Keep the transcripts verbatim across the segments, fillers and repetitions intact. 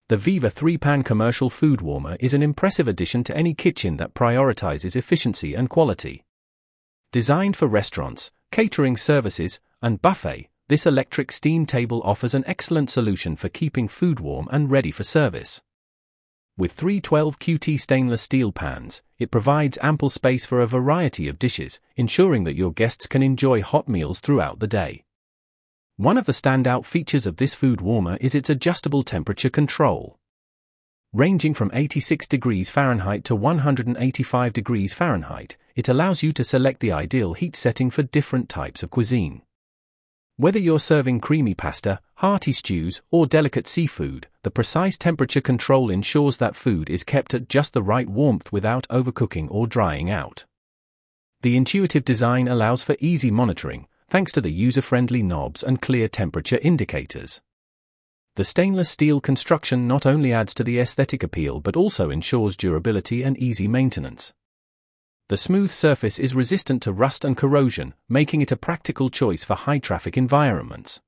The Viva three pan Commercial Food Warmer is an impressive addition to any kitchen that prioritizes efficiency and quality. Designed for restaurants, catering services, and buffet, this electric steam table offers an excellent solution for keeping food warm and ready for service. With three twelve Q T stainless steel pans, it provides ample space for a variety of dishes, ensuring that your guests can enjoy hot meals throughout the day. One of the standout features of this food warmer is its adjustable temperature control. Ranging from eighty-six degrees Fahrenheit to one hundred eighty-five degrees Fahrenheit, it allows you to select the ideal heat setting for different types of cuisine. Whether you're serving creamy pasta, hearty stews, or delicate seafood, the precise temperature control ensures that food is kept at just the right warmth without overcooking or drying out. The intuitive design allows for easy monitoring, thanks to the user-friendly knobs and clear temperature indicators. The stainless steel construction not only adds to the aesthetic appeal but also ensures durability and easy maintenance. The smooth surface is resistant to rust and corrosion, making it a practical choice for high-traffic environments.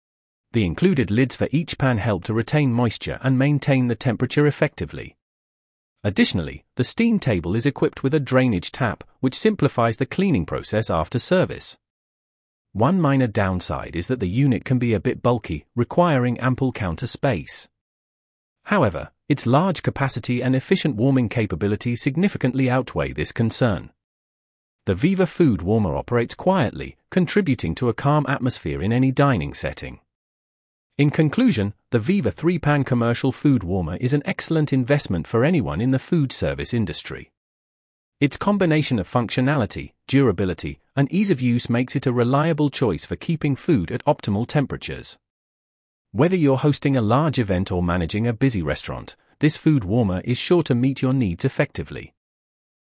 The included lids for each pan help to retain moisture and maintain the temperature effectively. Additionally, the steam table is equipped with a drainage tap, which simplifies the cleaning process after service. One minor downside is that the unit can be a bit bulky, requiring ample counter space. However, its large capacity and efficient warming capability significantly outweigh this concern. The Viva Food Warmer operates quietly, contributing to a calm atmosphere in any dining setting. In conclusion, the Viva three pan Commercial Food Warmer is an excellent investment for anyone in the food service industry. Its combination of functionality, durability, and ease of use makes it a reliable choice for keeping food at optimal temperatures. Whether you're hosting a large event or managing a busy restaurant, this food warmer is sure to meet your needs effectively.